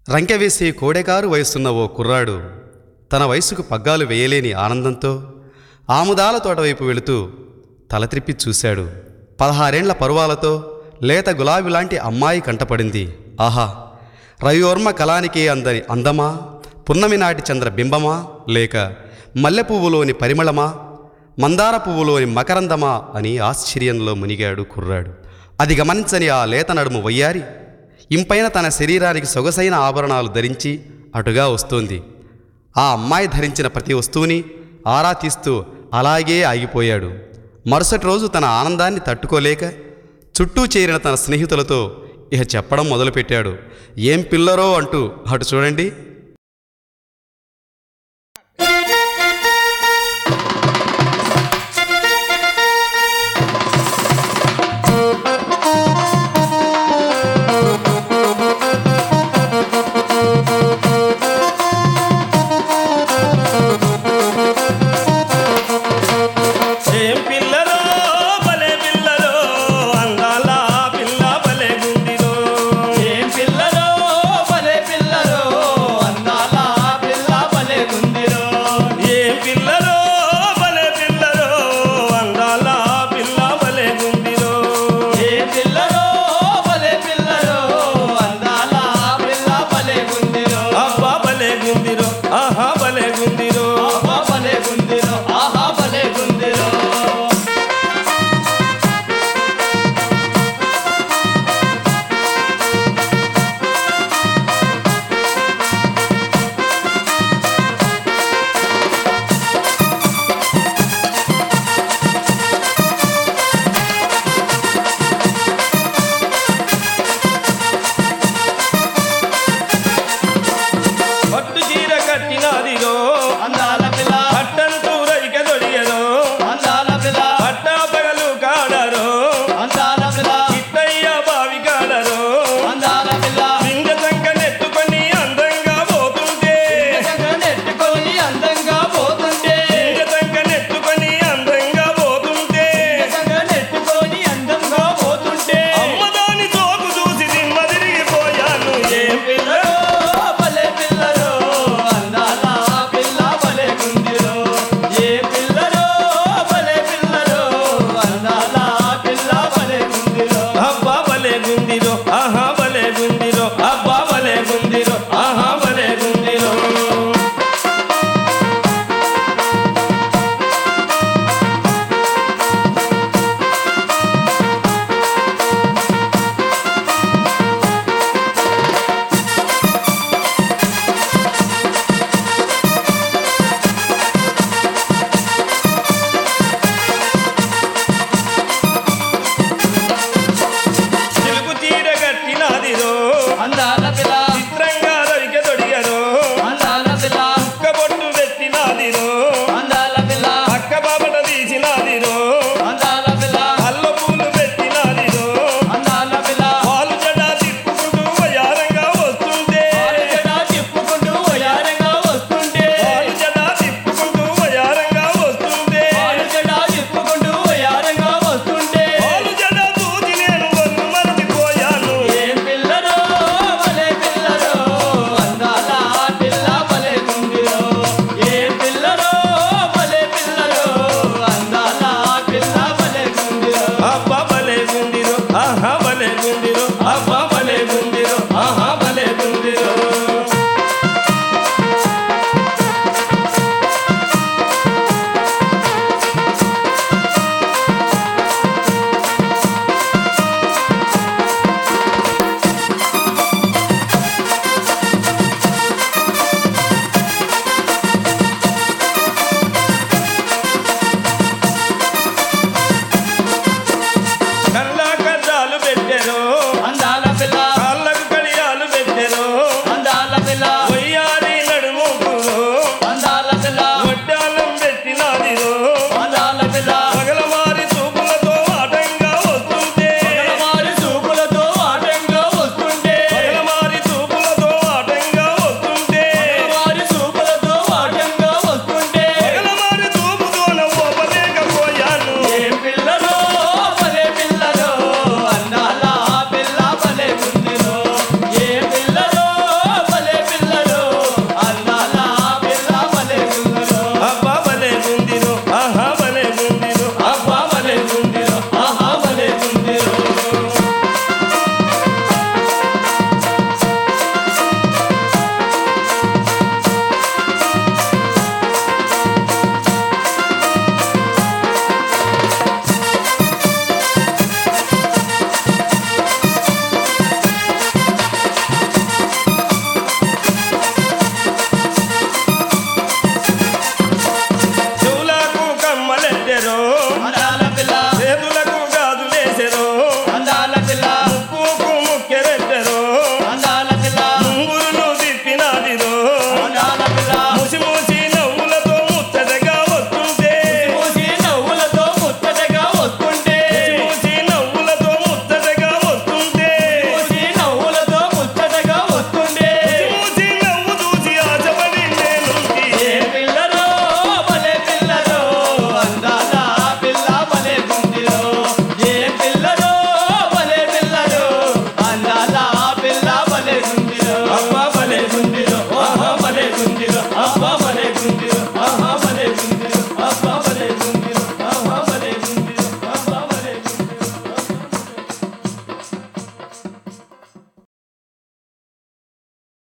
రంకెవేసే కోడెకారు వయసున్న ఓ కుర్రాడు తన వయసుకు పగ్గాలు వేయలేని ఆనందంతో ఆముదాల తోటవైపు వెళుతూ తల త్రిప్పి చూశాడు. 16 పరువాలతో లేత గులాబీ లాంటి అమ్మాయి కంటపడింది. ఆహా! రవివర్మ కళానికే అందని అందమా, పున్నమి నాటి చంద్రబింబమా, లేక మల్లె పువ్వులోని పరిమళమా, మందార పువ్వులోని మకరందమా అని ఆశ్చర్యంలో మునిగాడు కుర్రాడు. అది గమనించని ఆ లేత నడుము వయ్యారి ఇంపైన తన శరీరానికి సొగసైన ఆభరణాలు ధరించి అటుగా వస్తోంది. ఆ అమ్మాయి ధరించిన ప్రతి వస్తువుని ఆరా తీస్తూ అలాగే ఆగిపోయాడు. మరుసటి రోజు తన ఆనందాన్ని తట్టుకోలేక చుట్టూ చేరిన తన స్నేహితులతో ఇహ చెప్పడం మొదలుపెట్టాడు. ఏం పిల్లరో అంటూ అటు చూడండి.